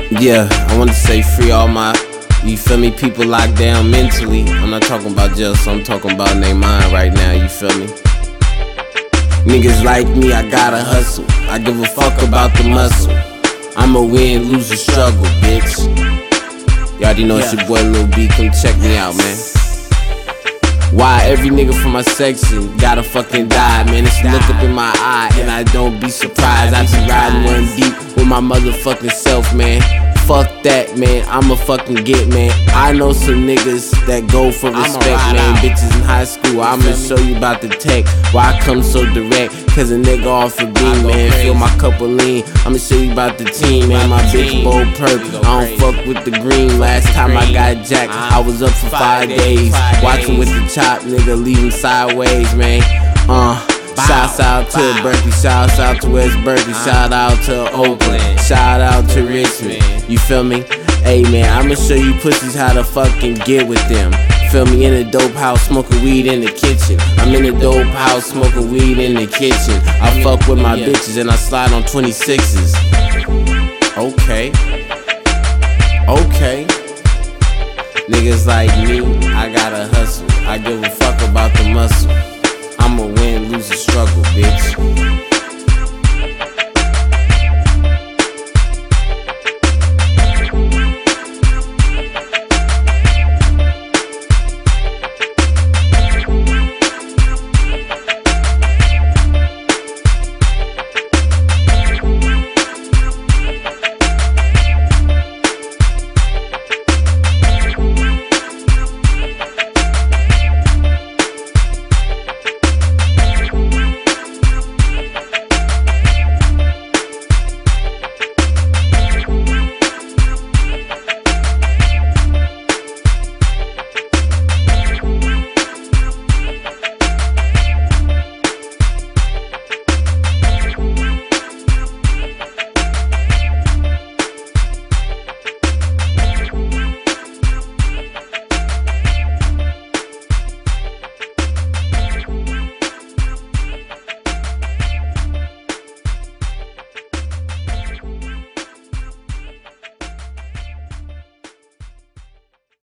Yeah, I want to say free all my, you feel me, people locked down mentally. I'm not talking about jail, so I'm talking about in their mind right now, you feel me? Niggas like me, I gotta hustle. I give a fuck about the muscle. I'ma win, lose, or struggle, bitch. You already know it's your boy Lil B, come check me out, man. Why every nigga from my section gotta fucking die, man? It's a look up in my eye, and I don't be surprised. I be riding one deep with my motherfucking self, man. Fuck that, man, I'ma fucking get, man. I know some niggas that go for respect, man. Bitches in high school, I'ma show you about the tech. Why I come so direct, cause a nigga off a beat, man. Fill my cup of lean, I'ma show you about the team, man. My bitch bold perk, I don't fuck with the green. Last time I got jacked, I was up for 5 days. Watching with the chop, nigga, leaving sideways, man. Shouts out to Berkeley, shouts out to West Berkeley, shout out to Oakland, shout out to Richmond, you feel me? Hey man, I'ma show you pussies how to fucking get with them. Feel me? In a dope house, smoking weed in the kitchen. I'm in a dope house, smoking weed in the kitchen. I fuck with my bitches and I slide on 26s. Okay. Niggas like me, I gotta hustle. I give a fuck about the muscle. I'ma win, lose, or struggle, bitch.